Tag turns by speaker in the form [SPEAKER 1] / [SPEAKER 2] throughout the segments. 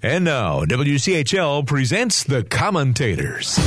[SPEAKER 1] And now, WCHL presents The Commentators.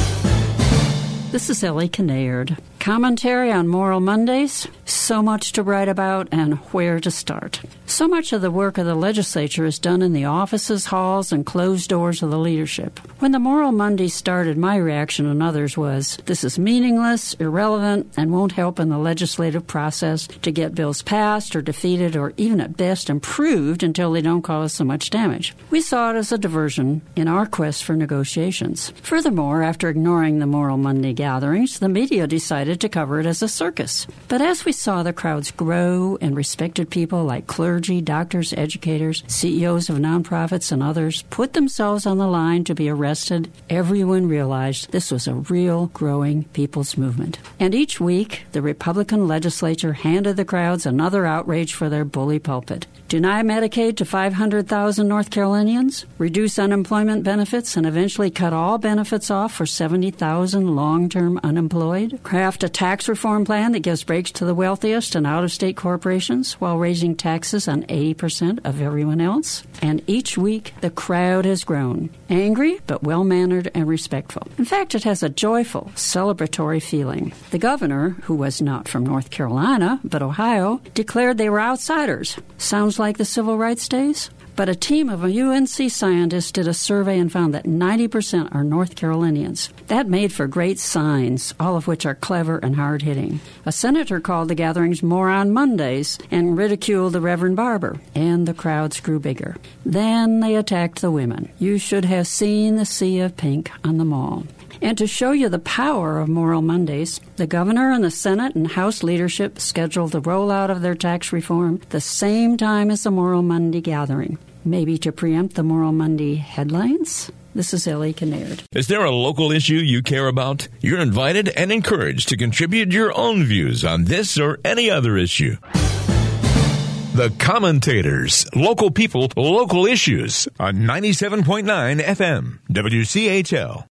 [SPEAKER 2] This is Ellie Kinnaird. Commentary on Moral Mondays. So much to write about and where to start. So much of the work of the legislature is done in the offices, halls, and closed doors of the leadership. When the Moral Monday started, my reaction and others was, this is meaningless, irrelevant, and won't help in the legislative process to get bills passed or defeated or even at best improved until they don't cause so much damage. We saw it as a diversion in our quest for negotiations. Furthermore, after ignoring the Moral Monday gatherings, the media decided to cover it as a circus. But as we saw the crowds grow and respected people like clergy, doctors, educators, CEOs of nonprofits, and others put themselves on the line to be arrested, everyone realized this was a real growing people's movement. And each week, the Republican legislature handed the crowds another outrage for their bully pulpit. Deny Medicaid to 500,000 North Carolinians, reduce unemployment benefits, and eventually cut all benefits off for 70,000 long-term unemployed, craft a tax reform plan that gives breaks to the wealthiest and out-of-state corporations while raising taxes on 80% of everyone else. And each week, the crowd has grown, angry but well-mannered and respectful. In fact, it has a joyful, celebratory feeling. The governor, who was not from North Carolina but Ohio, declared they were outsiders. Sounds like the civil rights days? But a team of UNC scientists did a survey and found that 90% are North Carolinians. That made for great signs, all of which are clever and hard-hitting. A senator called the gatherings Moron Mondays and ridiculed the Reverend Barber, and the crowds grew bigger. Then they attacked the women. You should have seen the sea of pink on the mall. And to show you the power of Moral Mondays, the governor and the Senate and House leadership scheduled the rollout of their tax reform the same time as the Moral Monday gathering. Maybe to preempt the Moral Monday headlines? This is Ellie Kinnaird.
[SPEAKER 1] Is there a local issue you care about? You're invited and encouraged to contribute your own views on this or any other issue. The Commentators, local people, local issues on 97.9 FM, WCHL.